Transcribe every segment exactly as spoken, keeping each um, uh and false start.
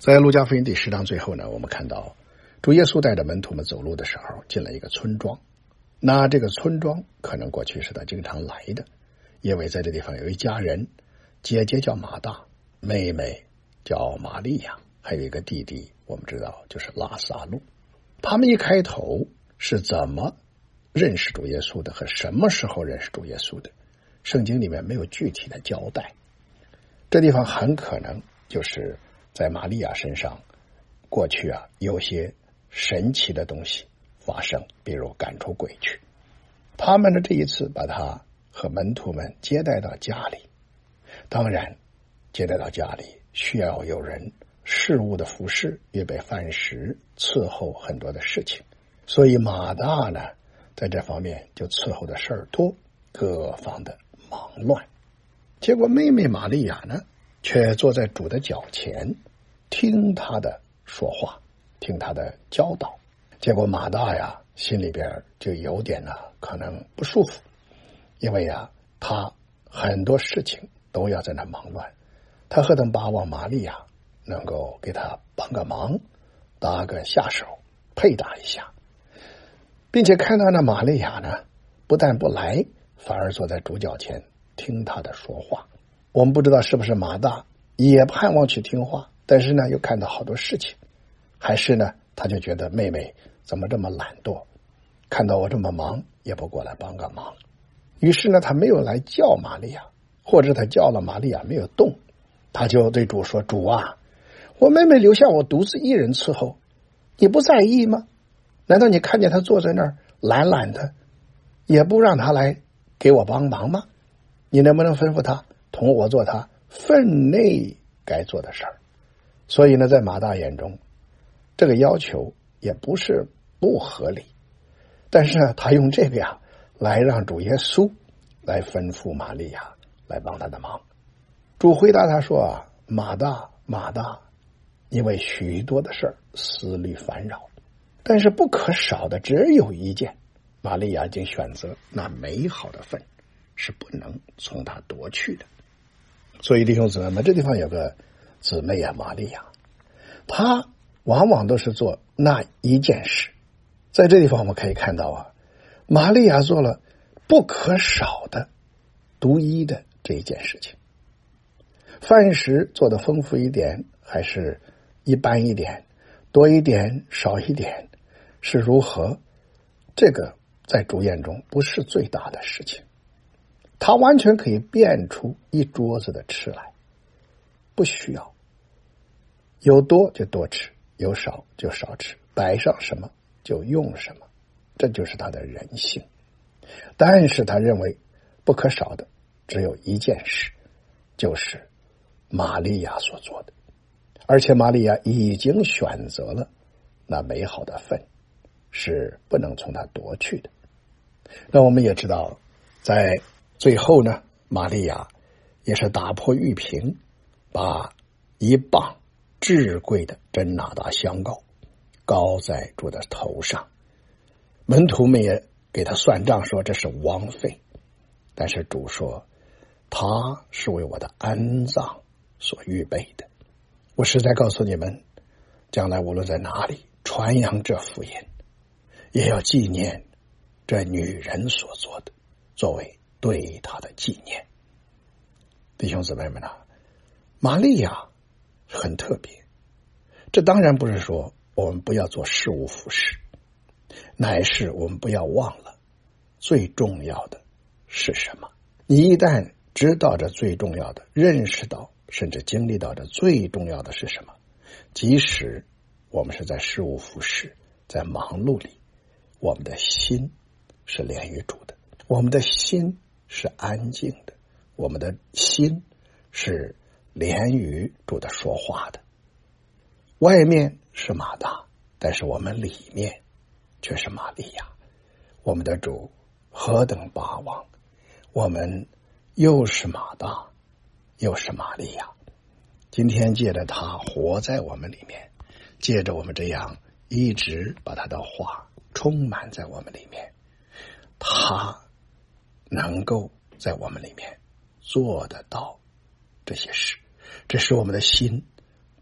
在路加福音第十章最后呢，我们看到主耶稣带着门徒们走路的时候，进了一个村庄。那这个村庄可能过去是他经常来的，因为在这地方有一家人，姐姐叫马大，妹妹叫玛利亚，还有一个弟弟，我们知道就是拉撒路。他们一开头是怎么认识主耶稣的，和什么时候认识主耶稣的，圣经里面没有具体的交代。这地方很可能就是在玛利亚身上过去啊有些神奇的东西发生，比如赶出鬼去。他们的这一次把他和门徒们接待到家里，当然接待到家里需要有人事物的服侍，预备饭食，伺候很多的事情，所以马大呢在这方面就伺候的事儿多，各方的忙乱。结果妹妹玛利亚呢却坐在主的脚前，听他的说话，听他的教导。结果马大呀心里边就有点呢可能不舒服，因为呀他很多事情都要在那忙乱，他何等巴望玛利亚能够给他帮个忙，搭个下手，配搭一下，并且看到那玛利亚呢不但不来，反而坐在主脚前听他的说话。我们不知道是不是马大也盼望去听话，但是呢又看到好多事情，还是呢他就觉得妹妹怎么这么懒惰，看到我这么忙也不过来帮个忙。于是呢他没有来叫玛利亚，或者他叫了玛利亚没有动，他就对主说，主啊，我妹妹留下我独自一人伺候，你不在意吗？难道你看见她坐在那儿懒懒的，也不让她来给我帮忙吗？你能不能吩咐她同我做她分内该做的事儿？所以呢在马大眼中这个要求也不是不合理，但是呢他用这个呀来让主耶稣来吩咐玛利亚来帮他的忙。主回答他说啊，马大马大，因为许多的事儿思虑烦扰，但是不可少的只有一件，玛利亚已经选择那美好的份，是不能从他夺去的。所以弟兄姊妹们，这地方有个姊妹啊，玛利亚，她往往都是做那一件事。在这地方我们可以看到啊，玛利亚做了不可少的独一的这一件事情。饭食做的丰富一点还是一般一点，多一点少一点是如何，这个在主眼中不是最大的事情。他完全可以变出一桌子的吃来，不需要，有多就多吃，有少就少吃，摆上什么就用什么，这就是他的人性。但是他认为不可少的只有一件事，就是玛利亚所做的，而且玛利亚已经选择了那美好的份，是不能从他夺去的。那我们也知道，在最后呢，玛利亚也是打破玉瓶，把一磅至贵的真哪达香膏膏在主的头上。门徒们也给他算账，说这是枉费，但是主说他是为我的安葬所预备的。我实在告诉你们，将来无论在哪里传扬这福音，也要纪念这女人所做的，作为对她的纪念。弟兄姊妹们啊，玛利亚很特别，这当然不是说我们不要做事无服侍，乃是我们不要忘了最重要的是什么。你一旦知道这最重要的，认识到甚至经历到这最重要的是什么，即使我们是在事无服侍，在忙碌里，我们的心是连于主的，我们的心是安静的，我们的心是连于主的说话的。外面是马大，但是我们里面却是玛利亚。我们的主何等巴望，我们又是马大又是玛利亚。今天借着他活在我们里面，借着我们这样一直把他的话充满在我们里面，他能够在我们里面做得到这些事，这使我们的心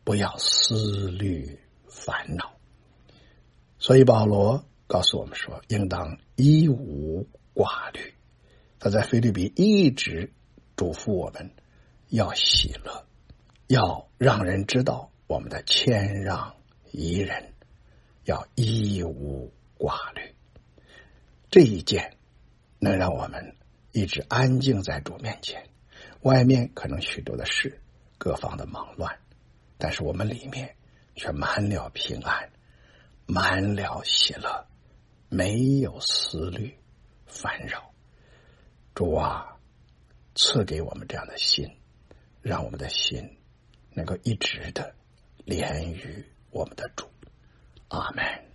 不要思虑烦恼。所以保罗告诉我们说，应当一无挂虑。他在腓立比一直嘱咐我们要喜乐，要让人知道我们的谦让宜人，要一无挂虑。这一件能让我们一直安静在主面前，外面可能许多的事，各方的忙乱，但是我们里面却满了平安，满了喜乐，没有思虑烦扰。主啊，赐给我们这样的心，让我们的心能够一直的连于我们的主。阿们。